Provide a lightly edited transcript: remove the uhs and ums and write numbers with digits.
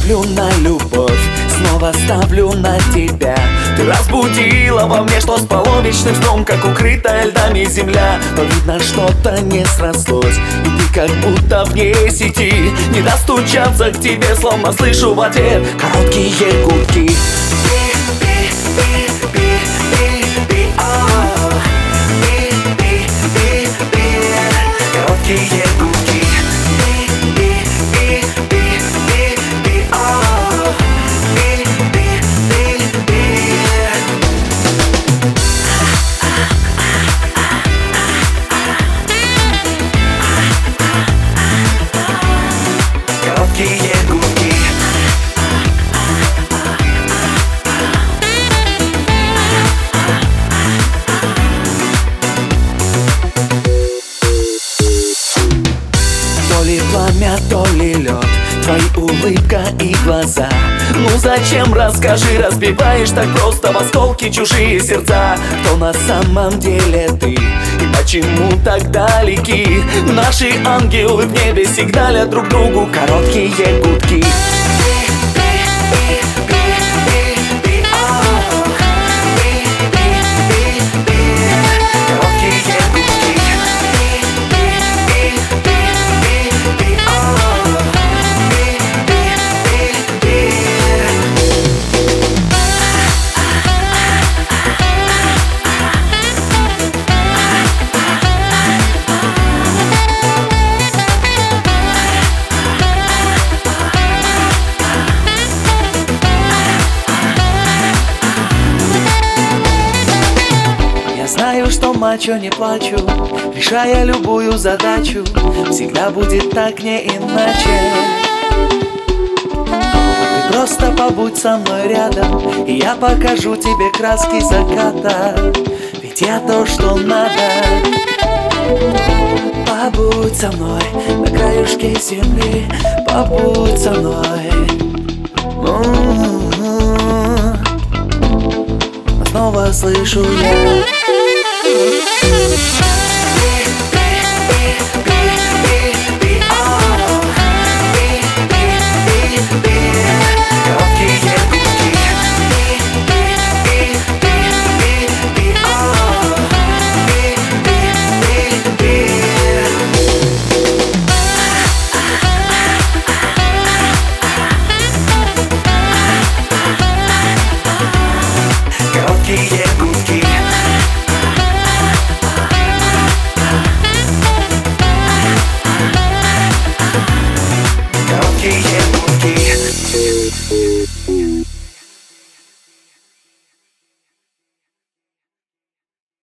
ставлю на любовь, снова ставлю на тебя. Ты разбудила во мне, что спало вечным сном, как укрытая льдами земля. Но видно, что-то не срослось, и ты как будто вне сети. Не достучаться к тебе, словно слышу в ответ короткие гудки. Короткие гудки. Короткие гудки. То ли пламя, то ли лед, твои улыбка и глаза. Ну зачем, расскажи, разбиваешь так просто в осколки чужие сердца? Кто на самом деле ты и почему так далеки? Наши ангелы в небе сигналят друг другу короткие гудки. Знаю, что мачо не плачу, решая любую задачу. Всегда будет так, не иначе. Ты просто побудь со мной рядом, и я покажу тебе краски заката. Ведь я то, что надо. Побудь со мной на краюшке земли, побудь со мной. Снова слышу я.